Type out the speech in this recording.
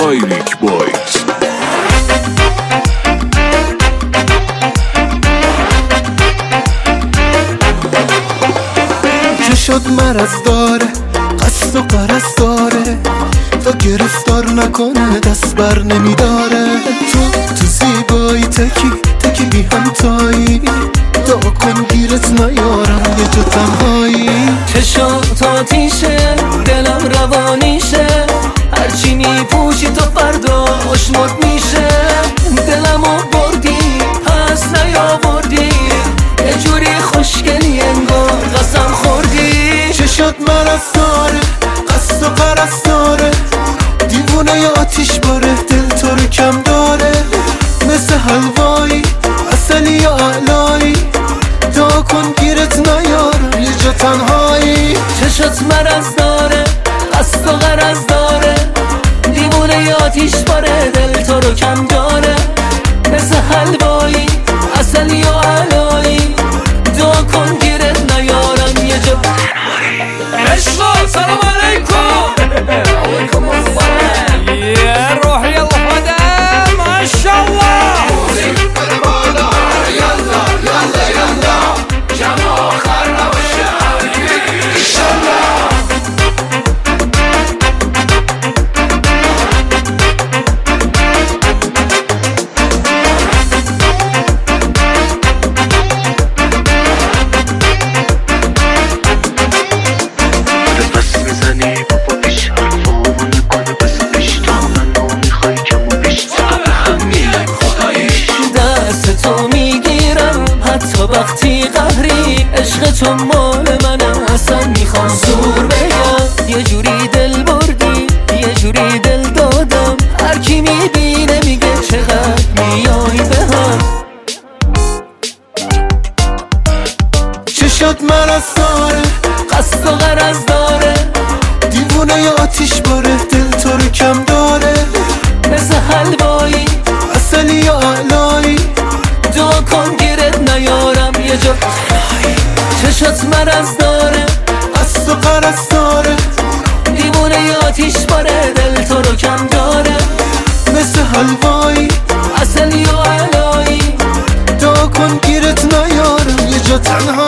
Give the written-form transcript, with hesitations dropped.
دایریک بایت. چه شد مرض داره، قصد و قرص داره، تا گرفتار نکنه دست بر نمیداره. تو زیبایی تکی بی همتایی، دعا کن گیرت نیارم یه جا تنهایی. چشات آتیشه، دلم روانیشه، هرچی میپوشی تو فردا آشمات میشه. دلمو بردی پس نیاوردی، یه جوری خوشگلی انگار قسم خوردی. چشات مرض داره، قصد و قرص داره، دیوونه یا آتیش باره، دل تو رو کم داره. مثل حلوایی، عسلی یا علایی، دعا کن گیرت نیارم یه جا تنهایی. چشات مرض داره، قصد و غرض داره، دیوونه ی آتیش باره، دل تو رو کم داره. مثل حلوایی، عسلی و علایی، دعا کن گیرت نیارم یه جا. عشقا سلام علیکم. علیکم السلام. يا روح يلا فدا ما شاء الله. وقتی قهری عشق تو مال منم، اصلا میخوام زور بگم. یه جوری دل بردی، یه جوری دل دادم، هر کی میبینه میگه چقدر میای به هم. چشات مرض داره، قصد و غرض داره، دیوونه یا آتیش باره، دل تو رو کم داره. مثل حلوایی، عسلی یا علایی، دعا کن گیرت نیارم یه جا. چشات مرض داره، قصد و قرص داره، دیوونه ی آتیش باره، دل تو رو کم داره. مثل حلوایی، عسلی و علایی، دعا کن گیرت نیارم یه جا تنها.